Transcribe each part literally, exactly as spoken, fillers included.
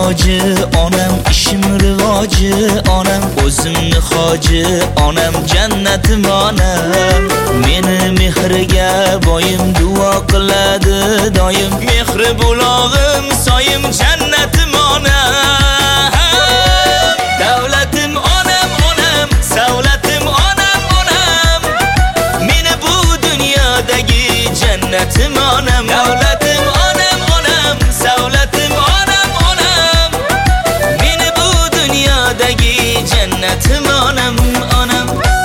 hoji, onam ishim rivoji, onam o'zimni hoji, onam jannatim onam. Meni mehriga boyim duo qiladi doim, mehri bulog'im soyim jannatim onam. Davlatim onam onam, savlatim onam onam. Meni bu dunyodagi jannatim onam. Davlatim onam onam, savlatim onam onam. Meni bu dunyodagi jannatim onam onam.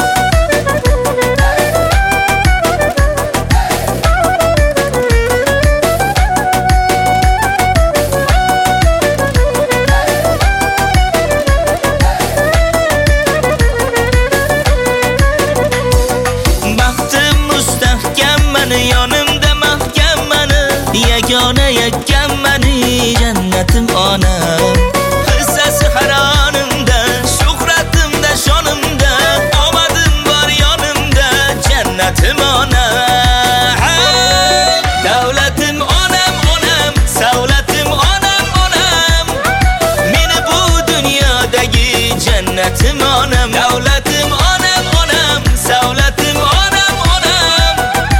Yonimda mahkam mani, yagona yakkam mani jannatim onam. Hissasi haronimda, shuhratimda, shonimda, omadim bor yonimda jannatim onam. Davlatim onam onam, savlatim onam onam. Meni bu dunyodagi jannatim onam. Davlatim onam onam, savlatim onam onam.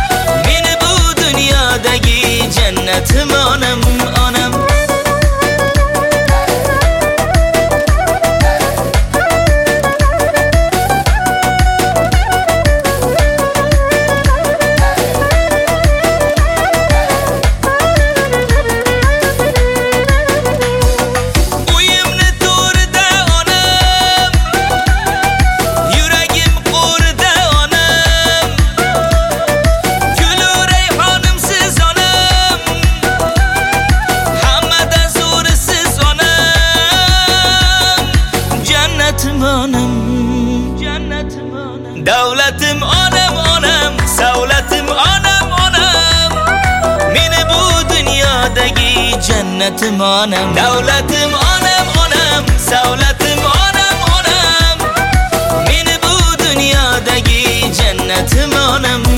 Jannatim onam onam. Uyimni to'rida onam, yuragim qo'rida onam. Gulu rayhonimsiz onam, hammadan zo'risiz onam. Jannatim onam, jannatim onam. Davlatim onam onam, savlatim onam onam. Meni bu dunyodagi jannatim onam. Davlatim onam onam, savlatim onam onam. Meni bu dunyodagi jannatim onam.